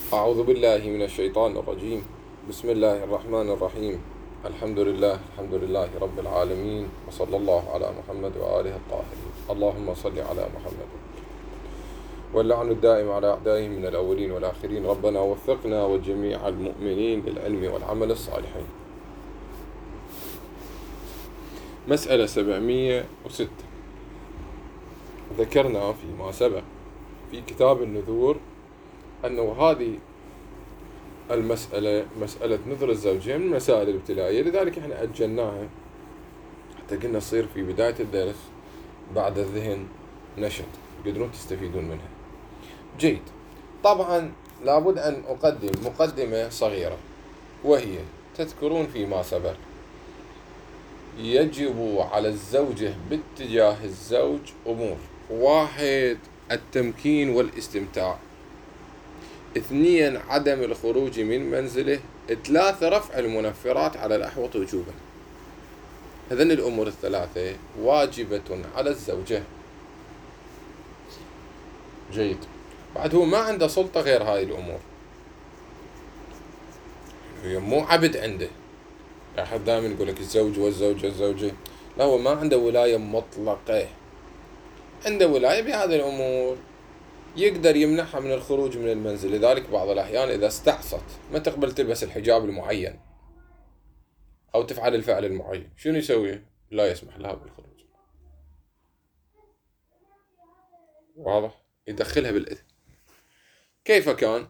أعوذ بالله من الشيطان الرجيم. بسم الله الرحمن الرحيم. الحمد لله رب العالمين، وصلى الله على محمد وآله الطاهرين. اللهم صل على محمد، واللعن الدائم على أعدائهم من الأولين والآخرين. ربنا وفقنا وجميع المؤمنين للعلم والعمل الصالحين. مسألة 706. ذكرنا فيما سبق في كتاب النذور أنه هذه المسألة، مسألة نذر الزوجين، من المسائل الابتلائية، لذلك احنا أجلناها حتى قلنا تصير في بداية الدرس بعد الذهن نشط تقدرون تستفيدون منها. جيد. طبعا لابد أن أقدم مقدمة صغيرة، وهي تذكرون فيما سبق يجب على الزوجة باتجاه الزوج أمور: 1. التمكين والاستمتاع. 2. عدم الخروج من منزله. 3. رفع المنفرات على الأحوط وجوبا. هذين الأمور الثلاثة واجبة على الزوجة. جيد. بعد هو ما عنده سلطة غير هاي الأمور، هي مو عبد عنده. أحد دائما يقول لك الزوج والزوجة الزوجة، لا، هو ما عنده ولاية مطلقة، عنده ولاية بهذه الأمور، يقدر يمنعها من الخروج من المنزل. لذلك بعض الأحيان إذا استعصت ما تقبل تلبس الحجاب المعين أو تفعل الفعل المعين، شنو يسوي؟ لا يسمح لها بالخروج. واضح؟ يدخلها بالإثم كيف كان.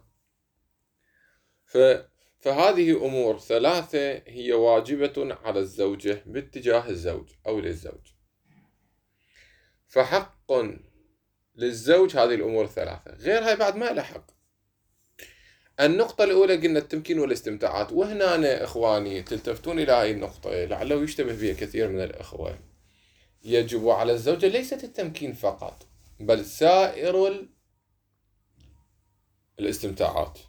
فهذه أمور 3 هي واجبة على الزوجة باتجاه الزوج أو للزوج، فحق للزوج هذه الأمور 3، غيرها بعد ما له حق. النقطة الأولى قلنا التمكين والاستمتاعات، وهنا أنا إخواني تلتفتون إلى هذه النقطة لعله يشتبه بها كثير من الإخوة. يجب على الزوجة ليست التمكين فقط، بل سائر الاستمتاعات،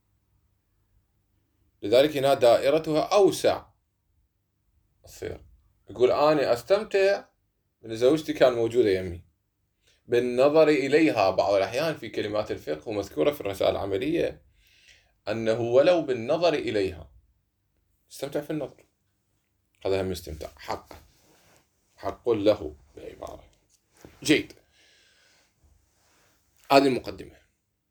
لذلك هنا دائرتها أوسع تصير. يقول أنا أستمتع من زوجتي كان موجودة يمي، بالنظر إليها. بعض الأحيان في كلمات الفقه ومذكورة في الرسائل العملية أنه ولو بالنظر إليها استمتع في النظر، هذا هم استمتاع، حق له بعبارة. جيد. هذه المقدمة.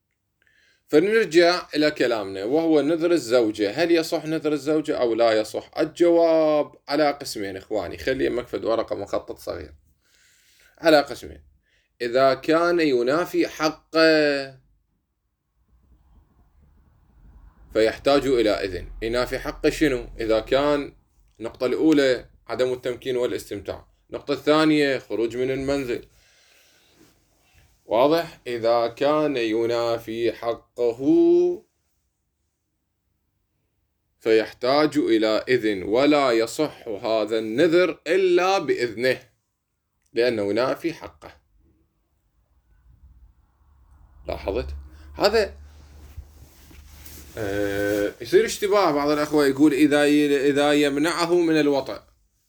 فنرجع إلى كلامنا، وهو نذر الزوجة. هل يصح نذر الزوجة أو لا يصح؟ الجواب على قسمين إخواني، خلي مكفد ورقة مخطط صغير. على قسمين: إذا كان ينافي حقه فيحتاج إلى إذن. ينافي حقه شنو؟ إذا كان النقطة الأولى عدم التمكين والاستمتاع، النقطة الثانية خروج من المنزل. واضح؟ إذا كان ينافي حقه فيحتاج إلى إذن، ولا يصح هذا النذر إلا بإذنه لأنه ينافي حقه. لاحظت؟ هذا يصير اشتباه. بعض الأخوة يقول إذا يمنعه من الوطأ،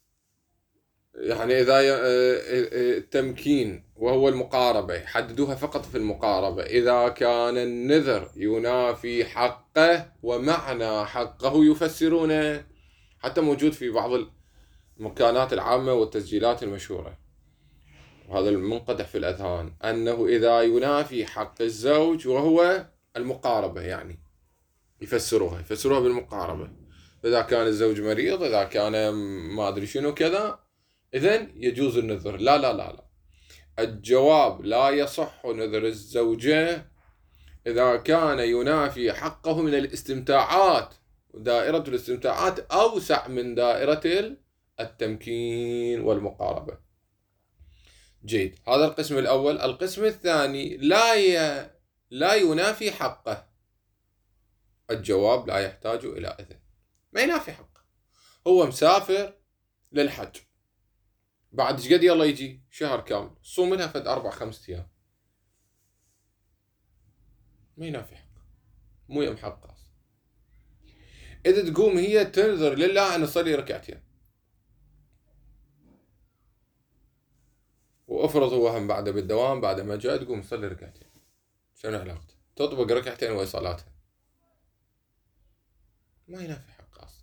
يعني إذا التمكين وهو المقاربة، يحددوها فقط في المقاربة. إذا كان النذر ينافي حقه، ومعنى حقه يفسرونه، حتى موجود في بعض المكانات العامة والتسجيلات المشهورة، وهذا المنقدح في الأذهان، أنه إذا ينافي حق الزوج وهو المقاربة، يعني يفسروها بالمقاربة. إذا كان الزوج مريض، إذا كان ما أدري شنو كذا، إذن يجوز النذر. لا لا لا لا، الجواب لا يصح نذر الزوجة إذا كان ينافي حقه من الاستمتاعات، ودائرة الاستمتاعات أوسع من دائرة التمكين والمقاربة. جيد. هذا القسم الأول. القسم الثاني لا ينافي حقه. الجواب لا يحتاج إلى إذن، ما ينافي حقه. هو مسافر للحج، بعد قد يلا يجي شهر كامل، صوم لها فد 4-5 أيام، ما ينافي حقه، مو يم حقه. إذا تقوم هي تنذر لله أن تصلي ركعتين، وأفرض هو هم بعد ما جاء تقوم تصلي ركعتين، شنو علاقته؟ تطبق ركعتين وهي صلاتها. ما ينافي حقه أصلا.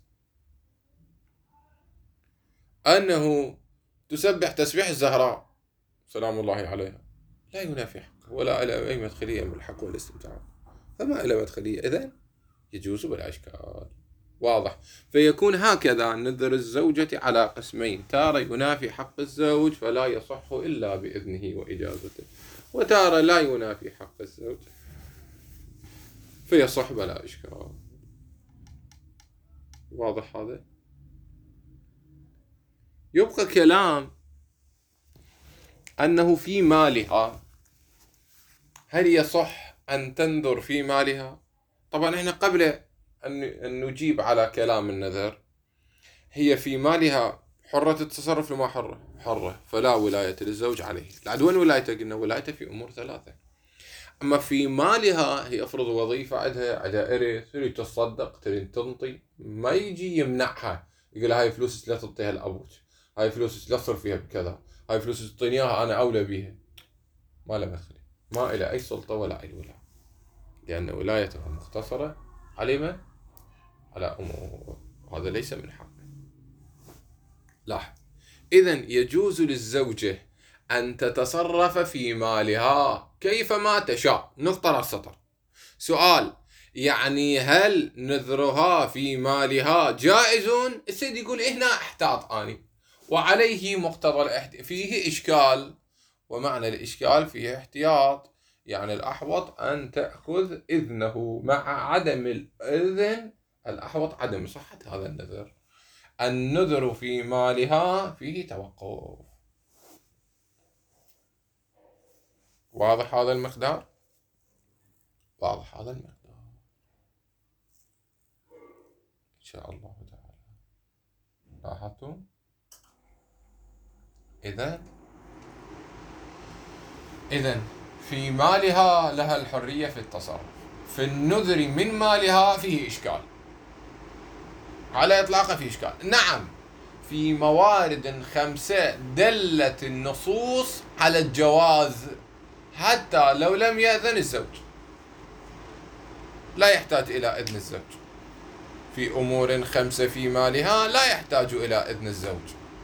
أنه تسبح تسبيح الزهراء سلام الله عليها لا ينافي حقه، ولا إلى أي مدخلية من الحق والاستمتاع، فما إلى مدخلية، إذن يجوز بلا إشكال. واضح. فيكون هكذا نذر الزوجة على قسمين: تارة ينافي حق الزوج فلا يصح إلا بإذنه وإجازته، وتارة لا ينافي حق الزوج فيصح بلا إشكال. واضح هذا؟ يبقى كلام أنه في مالها، هل يصح أن تنذر في مالها؟ طبعا احنا قبل أن نجيب على كلام النذر، هي في مالها حرة التصرف لما حرة، فلا ولاية للزوج عليه. بعد وين ولايته؟ قلنا ولايته في أمور ثلاثة. أما في مالها هي أفرض وظيفة عندها إرث، تريد تصدق، تريد تنطي، ما يجي يمنعها يقول هاي فلوس لا تعطيها لأبوك، هاي فلوس لا تصرف فيها بكذا، هاي فلوس تعطيني إياها أنا أولى بها. ما له مدخل، ما إلى أي سلطة ولا أي ولاية، لأن ولايته مختصرة على على أمور، هذا ليس من حقه. لاحظ، إذن يجوز للزوجة أن تتصرف في مالها كيفما تشاء. نقطة على السطر. سؤال: يعني هل نذرها في مالها جائز؟ السيد يقول هنا احتاط أني وعليه مقتضى فيه إشكال، ومعنى الإشكال فيه احتياط، يعني الأحوط أن تأخذ إذنه، مع عدم الإذن الأحوط عدم صحة هذا النذر. النذر في مالها فيه توقف. واضح هذا المقدار؟ واضح هذا المقدار إن شاء الله تعالى. لاحظتم؟ إذن في مالها لها الحرية في التصرف، في النذر من مالها فيه إشكال، على إطلاقه فيه إشكال. نعم، في موارد 5 دلت النصوص على الجواز، حتى لو لم يأذن الزوج لا يحتاج إلى إذن الزوج. في أمور 5 في مالها لا يحتاج إلى إذن الزوج،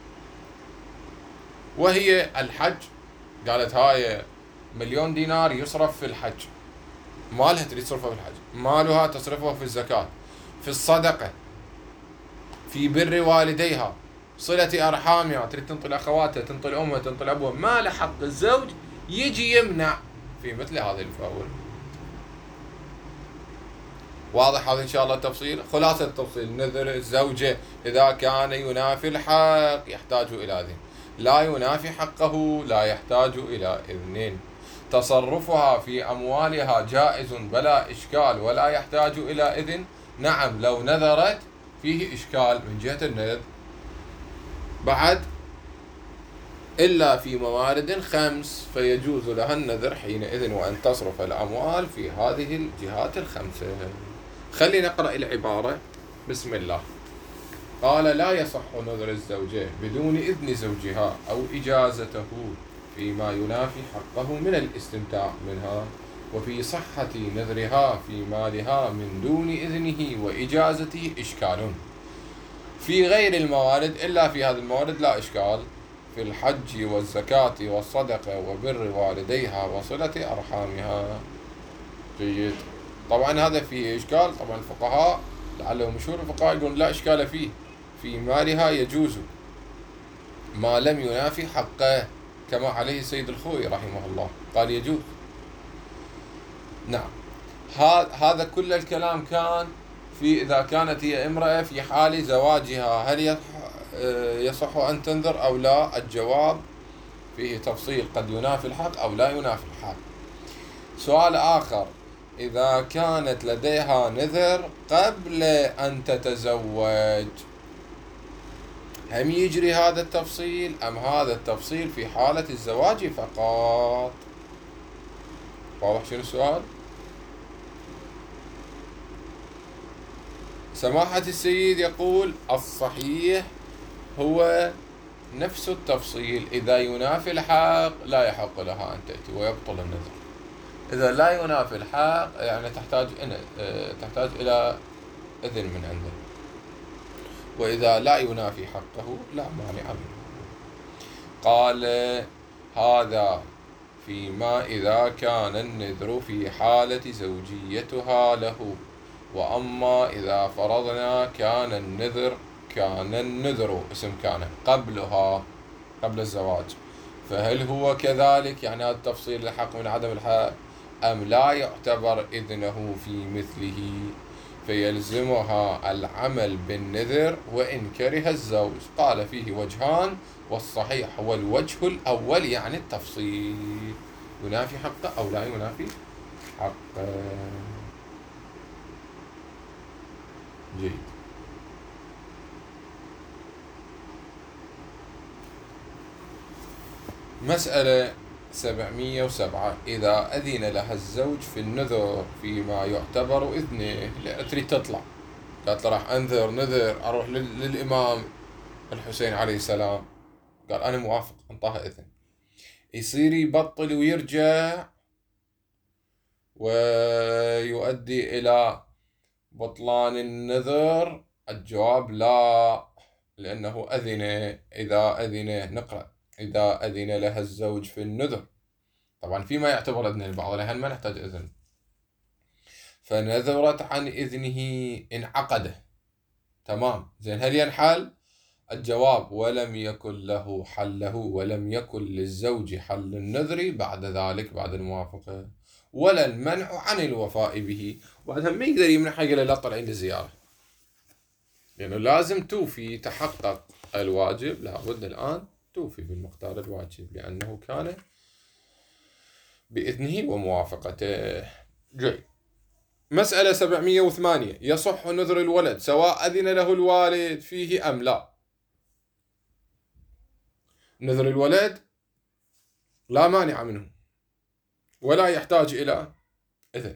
وهي الحج. قالت هاي 1,000,000 دينار يصرف في الحج، مالها تريد تصرفه في الحج، مالها تصرفه في الزكاة، في الصدقة، في بر والديها، صلة أرحامها، تريد تنطي أخواتها، تنطي أمها، تنطي أبوها، ما له حق الزوج يجي يمنع في مثل هذه الفور. واضح هذا إن شاء الله التفصيل. خلاصة التفصيل: نذر الزوجة إذا كان ينافي الحق يحتاج إلى إذن، لا ينافي حقه لا يحتاج إلى إذن. تصرفها في أموالها جائز بلا إشكال ولا يحتاج إلى إذن. نعم، لو نذرت فيه إشكال من جهة النذر. بعد إلا في موارد 5 فيجوز لها النذر حينئذ وأن تصرف الأموال في هذه الجهات 5. خلي نقرأ العبارة. بسم الله. قال: لا يصح نذر الزوجة بدون إذن زوجها أو إجازته فيما ينافي حقه من الاستمتاع منها، وفي صحة نذرها في مالها من دون إذنه وإجازته إشكال. في غير الموارد إلا في هذه الموارد لا إشكال: في الحج والزكاة والصدقة وبر والديها وصلة أرحامها. جيد. طبعا هذا فيه إشكال. طبعا الفقهاء لعلهم مشهور الفقهاء يقولون لا إشكال فيه، في مالها يجوز ما لم ينافي حقه، كما عليه سيد الخوي رحمه الله قال يجوز. نعم، هذا كل الكلام كان في إذا كانت هي امرأة في حال زواجها هل يصح أن تنذر أو لا. الجواب فيه تفصيل، قد ينافي الحق أو لا ينافي الحق. سؤال آخر: إذا كانت لديها نذر قبل أن تتزوج، هم يجري هذا التفصيل أم هذا التفصيل في حالة الزواج فقط؟ واضح شنو السؤال؟ سماحة السيد يقول الصحيح هو نفس التفصيل، إذا ينافي الحق لا يحق لها أن تأتي ويبطل النذر. إذا لا ينافي الحق يعني تحتاج إلى إذن من عنده، وإذا لا ينافي حقه لا مانع منه. قال هذا فيما إذا كان النذر في حالة زوجيتها له، وأما إذا فرضنا كان النذر اسم كان قبلها قبل الزواج، فهل هو كذلك؟ يعني هذا التفصيل الحق من عدم الحق، أم لا يعتبر إذنه في مثله فيلزمها العمل بالنذر وإن كره الزوج؟ قال فيه وجهان، والصحيح هو الوجه الأول، يعني التفصيل، ينافي حقه أو لا ينافي حقه. جيد. مسألة 707. إذا أذن لها الزوج في النذر فيما يعتبر إذنه، تريد تطلع، قالت له راح أنذر نذر أروح للإمام الحسين عليه السلام، قال أنا موافق، انطاها إذن، يصير يبطل ويرجع ويؤدي إلى بطلان النذر؟ الجواب لا، لأنه أذن. إذا أذن، نقرأ، إذا أذن لها الزوج في النذر، طبعا فيما يعتبر إذن البعض، لأن ما نحتاج إذن، فنذرت عن إذنه انعقده، تمام، زين، هل ينحل؟ الجواب ولم يكن له حله، ولم يكن للزوج حل النذر بعد ذلك، بعد الموافقة، ولا المنع عن الوفاء به. وهذا ما يقدر يمنع حق لا طلعين للزيارة، لأنه لازم توفي، تحقق الواجب، لابد الآن توفي بالمقدار الواجب لأنه كان بإذنه وموافقته. جيد. مسألة 708. يصح نذر الولد سواء أذن له الوالد فيه أم لا؟ نذر الولد لا مانع منه ولا يحتاج إلى إذن،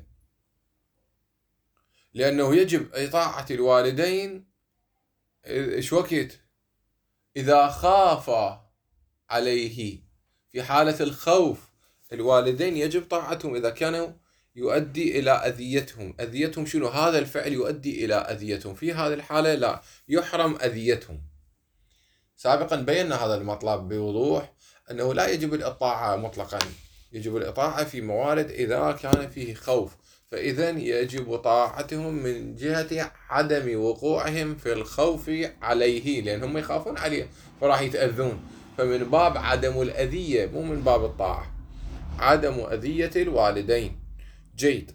لأنه يجب إطاعة الوالدين. إيش وقت؟ إذا خاف عليه، في حالة الخوف الوالدين يجب طاعتهم إذا كانوا يؤدي إلى أذيتهم. أذيتهم شنو؟ هذا الفعل يؤدي إلى أذيتهم، في هذه الحالة لا، يحرم أذيتهم. سابقا بينا هذا المطلب بوضوح، أنه لا يجب الإطاعة مطلقا، يجب الإطاعة في موارد إذا كان فيه خوف، فإذا يجب طاعتهم من جهة عدم وقوعهم في الخوف عليه، لأنهم يخافون عليه فراح يتأذون، فمن باب عدم الأذية، مو من باب الطاعة، عدم أذية الوالدين. جيد.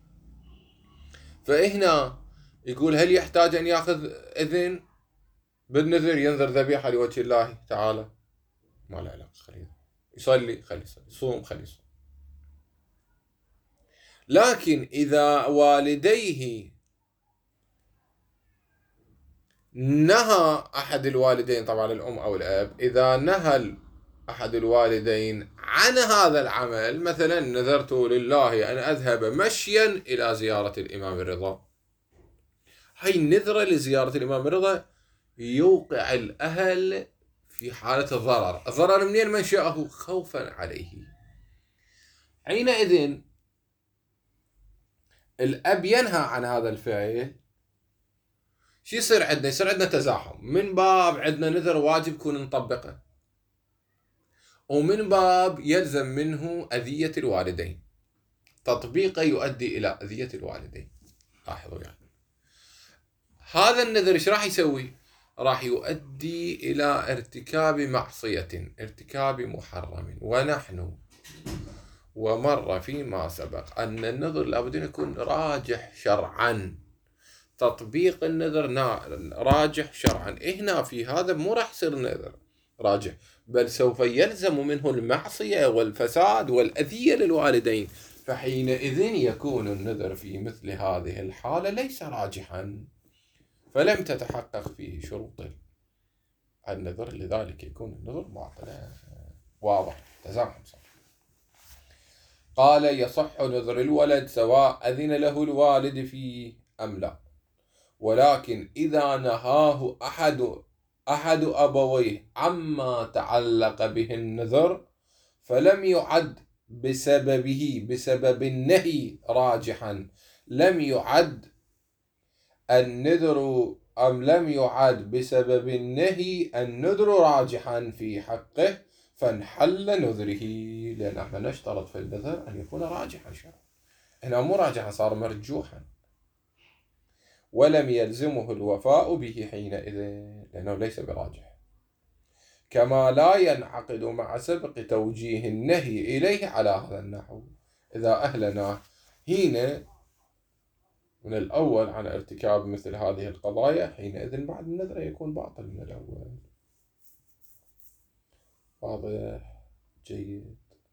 فهنا يقول هل يحتاج أن يأخذ إذن بالنذر؟ ينذر ذبيحة لوجه الله تعالى، ما له علاقة، خليه يصلي، خليه يصلي، يصوم، خليه يصوم. لكن إذا والديه نهى أحد الوالدين، طبعا الأم أو الأب، إذا نهى أحد الوالدين عن هذا العمل، مثلا نذرت لله أن أذهب مشيا إلى زيارة الإمام الرضا، هاي النذرة لزيارة الإمام الرضا يوقع الأهل في حالة الضرر منين منشأه؟ خوفا عليه. حينئذ الأب ينهى عن هذا الفعل، شو يصير عندنا؟ يصير عندنا تزاحم، من باب عندنا نذر واجب يكون نطبقه، ومن باب يلزم منه أذية الوالدين، تطبيقه يؤدي إلى أذية الوالدين. لاحظوا يعني هذا النذر ايش راح يسوي؟ راح يؤدي إلى ارتكاب معصية، ارتكاب محرم. ونحن ومر فيما سبق أن النذر لابد أن يكون راجح شرعا، تطبيق النذر راجح شرعا. هنا في هذا مو راح يصير نذر راجح، بل سوف يلزم منه المعصية والفساد والأذية للوالدين، فحينئذ يكون النذر في مثل هذه الحالة ليس راجحا، فلم تتحقق فيه شروط النذر، لذلك يكون النذر باطلا. واضح؟ تزاحم صح. قال يصح نذر الولد سواء أذن له الوالد فيه أم لا، ولكن إذا نهاه أحد أبويه عما تعلق به النذر فلم يعد بسبب النهي راجحا، لم يعد النذر أم لم يعد بسبب النهي النذر راجحا في حقه فانحل نذره، لأن احنا نشترط في النذر أن يكون راجحا شرعا، هنا مو راجحا صار مرجوحا، ولم يلزمه الوفاء به حينئذ لأنه ليس براجح، كما لا ينعقد مع سبق توجيه النهي إليه على هذا النحو. إذا أهلنا هنا من الأول عن ارتكاب مثل هذه القضايا حينئذ بعد النذر يكون باطل من الأول. واضح؟ جيد.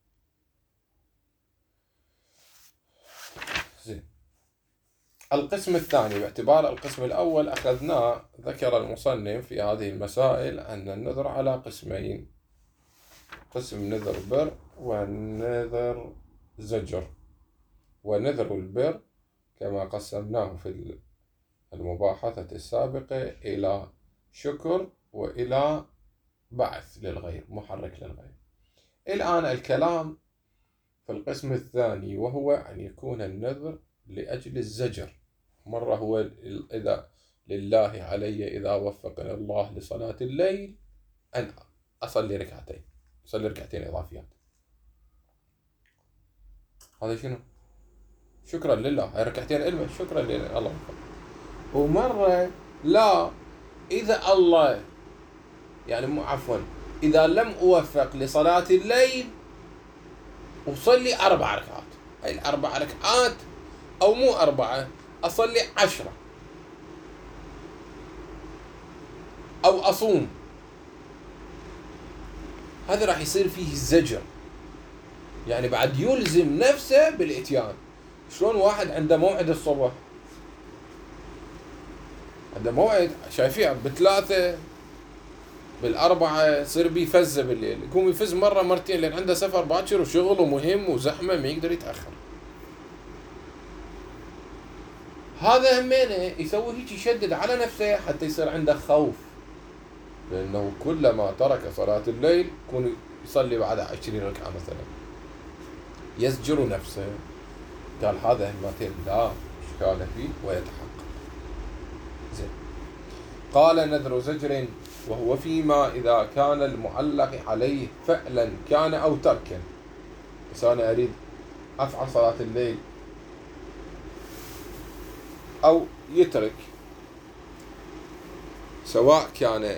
زين. القسم الثاني باعتبار القسم الأول أخذناه، ذكر المصنف في هذه المسائل أن النذر على قسمين: قسم نذر بر ونذر زجر. ونذر البر كما قسمناه في المباحثة السابقة إلى شكر وإلى بعث للغير، محرك للغير. الآن الكلام في القسم الثاني، وهو أن يكون النذر لأجل الزجر. مرة هو إذا لله علي إذا وفقني الله لصلاة الليل أن أصلي ركعتين إضافيات. هذا شنو؟ شكرا لله، هاي ركعتين علمه شكرا لله الله وفق. ومرة لا، إذا الله يعني عفوا إذا لم أوفق لصلاة الليل أصلي 4 ركعات. هاي 4 ركعات أو مو 4، أصلي 10 أو أصوم، هذا راح يصير فيه الزجر، يعني بعد يلزم نفسه بالإتيان. شلون واحد عنده موعد الصبح، عنده موعد شايفيه ب3 ب4 يصير بيفز بالليل، يقوم يفز مرة مرتين لأن عنده سفر باكر وشغل ومهم وزحمة ما يقدر يتأخر. هذا همينه يسوي هيك، يشدد على نفسه حتى يصير عنده خوف، لأنه كلما ترك صلاة الليل يكون يصلي بعد 20 ركعة مثلا، يزجر نفسه. قال هذا همتين لا إشكال فيه ويتحقق. زين. قال نذر زجر وهو فيما إذا كان المعلق عليه فعلا كان أو تركا. بس أنا أريد أفعل صلاة الليل أو يترك، سواء كان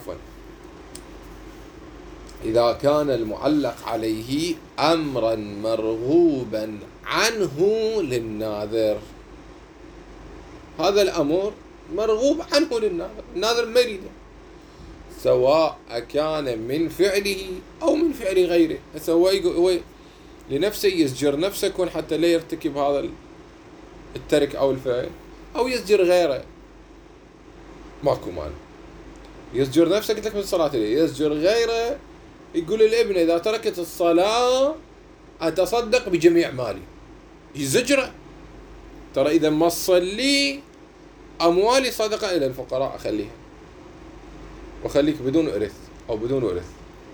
إذا كان المعلق عليه أمرا مرغوبا عنه للناذر، هذا الأمر مرغوب عنه للناذر، الناذر ما يريده، سواء كان من فعله أو من فعل غيره. هو لنفسه يزجر نفسه يكون حتى لا يرتكب هذا الترك أو الفعل، أو يزجر غيره، ماكو مانع. يزجر نفسه قلت لك من الصلاة الليل، يزجر غيره، يقول الابن إذا تركت الصلاة أتصدق بجميع مالي، يزجره. ترى إذا ما تصلي أموالي صدقة إلى الفقراء أخليها، وخليك بدون إرث أو بدون ورث.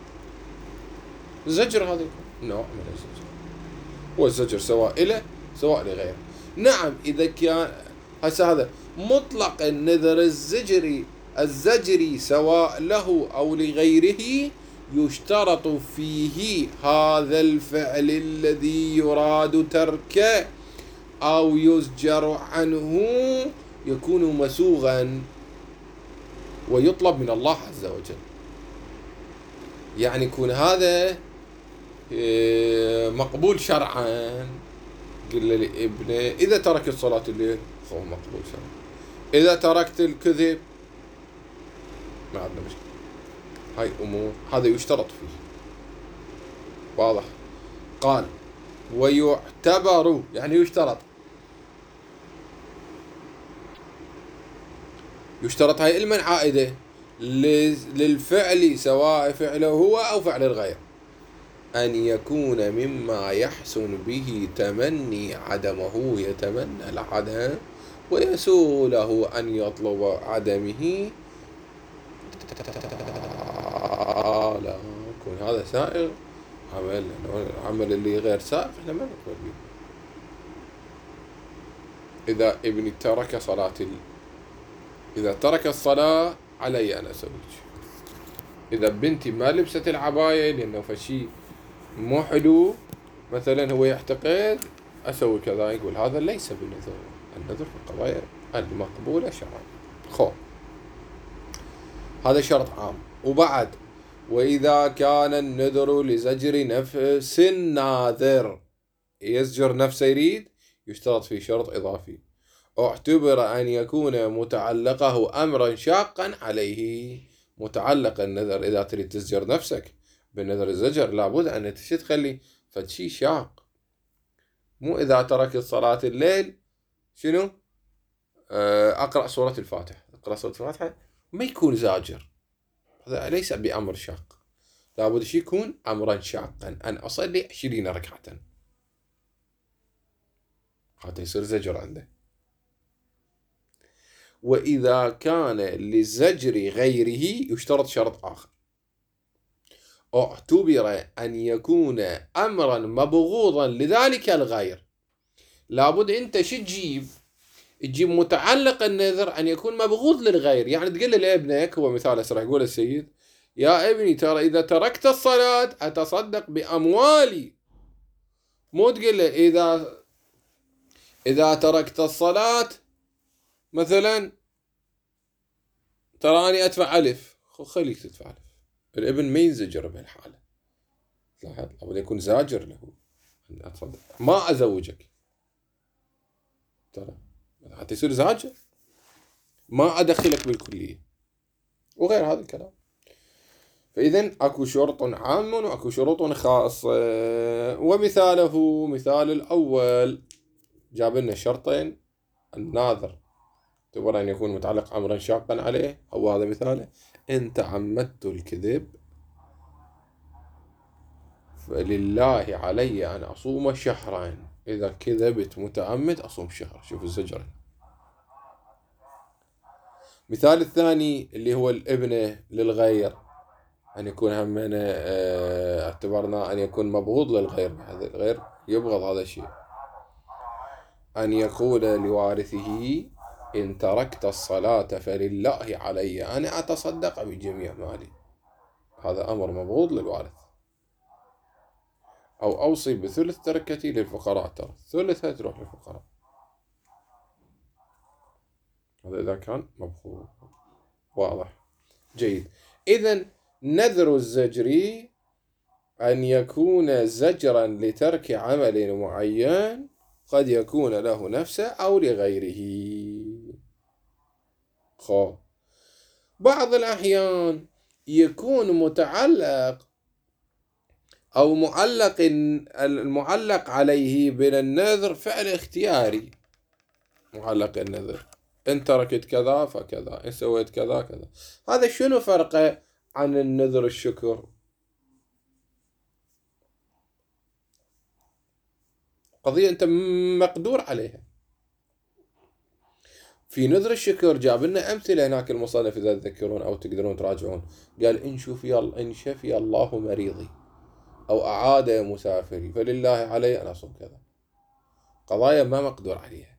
زجر هذا نوع من الزجر، والزجر سواء إله سواء لغيره. نعم إذا كان هذا مطلق النذر الزجري سواء له أو لغيره، يشترط فيه هذا الفعل الذي يراد تركه أو يزجر عنه يكون مسوغا ويطلب من الله عز وجل، يعني يكون هذا مقبول شرعا. قل لابنه إذا ترك الصلاة الليل فهو مقبول شرعا، إذا تركت الكذب ما عندنا مشكلة. هاي أمور هذا يشترط فيه. واضح؟ قال ويعتبر يعني يشترط هاي علما عائدة للفعل سواء فعله هو أو فعل الغير، أن يكون مما يحسن به تمني عدمه، يتمنى العدم ويسوء له أن يطلب عدمه. لا يكون هذا سائغ عمل اللي غير سائغ احنا ما نقبل به. إذا ابني ترك صلاة إذا ترك الصلاة علي أن أزوج. إذا بنتي ما لبست العباية لأنه فشي مو حلو مثلا، هو يعتقد أسوي كذا، يقول هذا ليس بالنذر، النذر في القضايا المقبولة شرعا. خو هذا شرط عام. وبعد وإذا كان النذر لزجر نفس الناذر، يزجر نفسه يريد، يشترط فيه شرط إضافي: اعتبر أن يكون متعلقه أمرا شاقا عليه. متعلق النذر إذا تريد تزجر نفسك بالنذر الزجر لابد أن تخلي فشي شاق. مو إذا ترك صلاة الليل شنو أقرأ سورة الفاتحة، أقرأ سورة الفاتحة ما يكون زاجر، هذا ليس بأمر شاق، لابد شي يكون أمرا شاقا، أن أصلي 20 ركعة، هذا يصير زجر عنده. وإذا كان لزجر غيره يشترط شرط آخر: اعتبر أن يكون أمرا مبغوضا لذلك الغير. لابد أنت شو تجيب متعلق النذر أن يكون مبغوض للغير. يعني تقول لابنك، هو مثال أسرع، يقول السيد: يا ابني ترى إذا تركت الصلاة أتصدق بأموالي. مو تقول له إذا تركت الصلاة مثلا تراني أدفع ألف. خليك تدفع ألف. الابن ما ينزجر بهالحالة، لابد يكون زاجر له: أتصدق ما أزوجك، ترى حتى يصير زاجر، ما أدخلك بالكلية، وغير هذا الكلام. فإذن أكو شرط عام وأكو شروط خاصة. ومثاله مثال الأول جاب لنا شرطين: الناذر اعتبر أن يكون متعلق أمرا شاقا عليه، أو هذا مثاله: إن تعمدت الكذب فلله علي أن أصوم شهرين. إذا كذبت متعمد أصوم شهر. شوف الزجر. مثال الثاني اللي هو الابنة للغير، أن يكون همنا اعتبرنا أن يكون مبغوض للغير، الغير يبغض هذا الشيء: أن يقول لوارثه: إن تركت الصلاة فلله علي أن أتصدق بجميع مالي. هذا أمر مبغوض للوارث. أو أوصي بثلث تركتي للفقراء، ترى ثلثها تروح للفقراء. هذا إذا كان مبغوض. واضح؟ جيد. إذن نذر الزجر أن يكون زجرا لترك عمل معين، قد يكون له نفسه أو لغيره. بعض الأحيان يكون متعلق أو المعلق عليه من النذر فعل اختياري. معلق النذر: إن تركت كذا فكذا، إن سويت كذا كذا. هذا شنو فرقه عن النذر الشكر؟ قضية أنت مقدور عليها. في نذر الشكر جاب لنا أمثلة هناك المصنف إذا تذكرون أو تقدرون تراجعون. قال: إن شفي الله مريضي أو أعاد مسافري فلله علي أن أصوم كذا. قضايا ما مقدور عليها.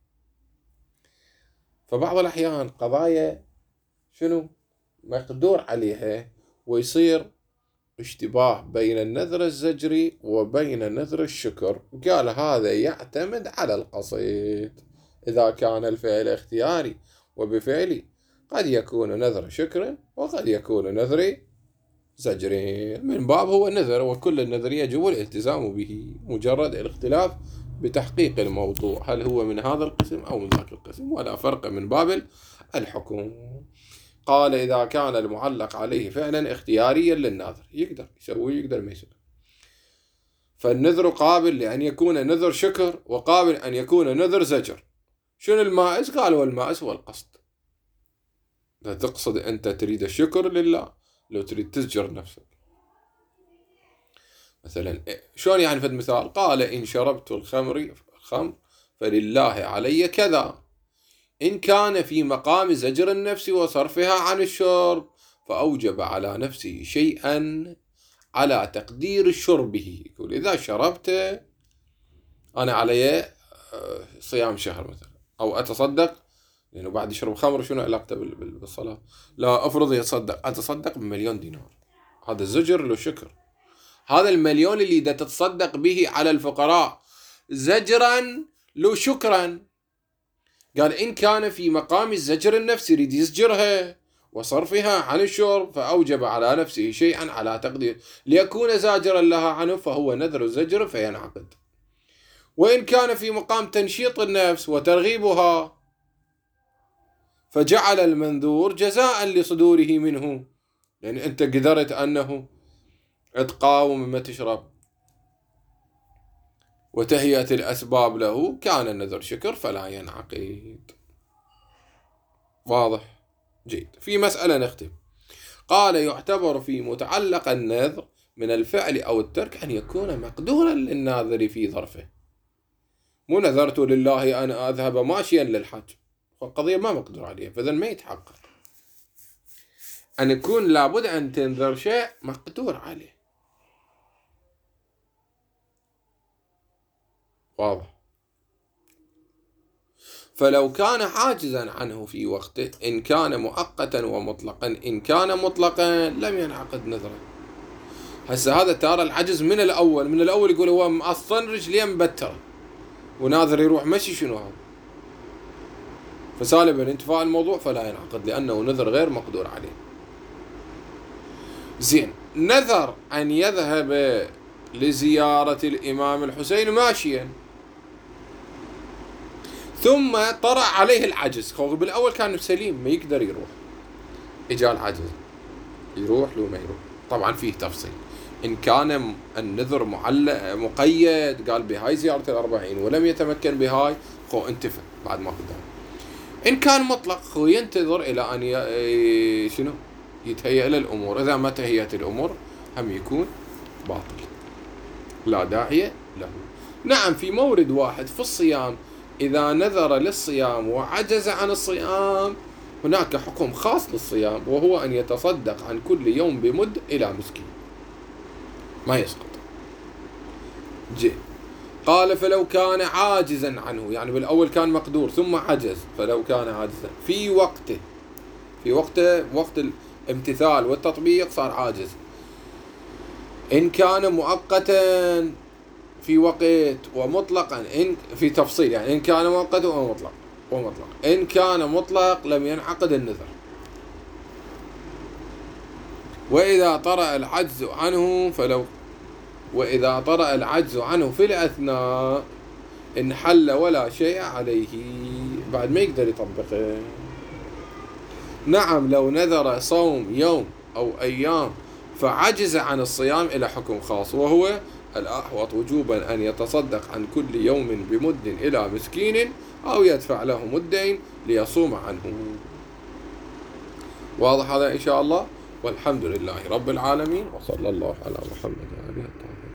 فبعض الأحيان قضايا شنو مقدور عليها، ويصير اشتباه بين النذر الزجري وبين نذر الشكر. قال هذا يعتمد على القصيد. إذا كان الفعل اختياري وبفعلي قد يكون نذر شكر وقد يكون نذر زجري. من باب هو النذر، وكل النذر يجب الالتزام به، مجرد الاختلاف بتحقيق الموضوع، هل هو من هذا القسم أو من ذاك القسم، ولا فرق من باب الحكم. قال: إذا كان المعلق عليه فعلا اختياريا للناذر، يقدر يسوي يقدر ما يسوي. فالنذر قابل لأن يكون نذر شكر وقابل أن يكون نذر زجر. شنو المائز؟ قال: والمائز هو القصد. لا تقصد أنت تريد الشكر لله، لو تريد تزجر نفسك. مثلا شلون يعني؟ فد مثال: قال: إن شربت الخمر فلله علي كذا. إن كان في مقام زجر النفس وصرفها عن الشرب فأوجب على نفسه شيئا على تقدير شربه. يقول: إذا شربت أنا علي صيام شهر مثلا، أو أتصدق لأنه بعد يشرب خمر شنو علاقته بالصلاة؟ لا، أفرض يتصدق، أتصدق ب1,000,000 دينار، هذا زجر له شكر. هذا 1,000,000 اللي دا تتصدق به على الفقراء زجرا له شكرا. قال إن كان في مقام الزجر النفسي، يريد يزجرها وصرفها عن الشرب، فأوجب على نفسه شيئا على تقدير ليكون زاجرا لها عنه، فهو نذر الزجر فينعقد. وإن كان في مقام تنشيط النفس وترغيبها، فجعل المنذور جزاء لصدوره منه، لأن أنت قدرت أنه تقاوم مما تشرب وتهيئة الأسباب له، كان النذر شكر فلا ينعقد. واضح؟ جيد. في مسألة نختم. قال يعتبر في متعلق النذر من الفعل أو الترك أن يكون مقدورا للناذر في ظرفه. مو نذرت لله أن أذهب ماشيا للحج، والقضية ما مقدور عليها، فإذا ما يتحقق. أن يكون لابد أن تنذر شيء مقدور عليه. واضح؟ فلو كان عاجزا عنه في وقته، إن كان مؤقتا ومطلقا، إن كان مطلقا لم ينعقد نذره. هسه هذا ترى العجز من الأول يقول هو مأصلا رجليه مبترة وناذر يروح مشي، شنو هذا؟ فسالبا انتفاء الموضوع فلا ينعقد، لأنه نذر غير مقدور عليه. زين، نذر أن يذهب لزيارة الإمام الحسين ماشيا، ثم طرأ عليه العجز. بالأول كان سليم ما يقدر يروح، إجا العجز، يروح لو ما يروح؟ طبعا فيه تفصيل. إن كان النذر مقيد، قال بهاي زيارة ال40 ولم يتمكن بهاي، انتفى بعد ما قدر. إن كان مطلق ينتظر إلى أن يتهيأ للأمور. إذا ما تهيأت الأمور هم يكون باطل، لا داعي له. نعم، في مورد واحد في الصيام، إذا نذر للصيام وعجز عن الصيام، هناك حكم خاص للصيام، وهو أن يتصدق عن كل يوم بمد إلى مسكين، ما يسقط. قال فلو كان عاجزا عنه، يعني بالأول كان مقدور ثم عجز، فلو كان عاجزا في وقت الامتثال والتطبيق صار عاجز. إن كان مؤقتا في وقت ومطلقا، إن في تفصيل، يعني إن كان مؤقت ومطلق. إن كان مطلق لم ينعقد النذر. وإذا طرأ العجز عنه في الأثناء انحل ولا شيء عليه، بعد ما يقدر يطبقه. نعم، لو نذر صوم يوم أو أيام فعجز عن الصيام إلى حكم خاص، وهو الأحوط وجوبا أن يتصدق عن كل يوم بمد إلى مسكين، أو يدفع له مدين ليصوم عنه. واضح هذا إن شاء الله، والحمد لله رب العالمين، وصلى الله على محمد وعلى آله.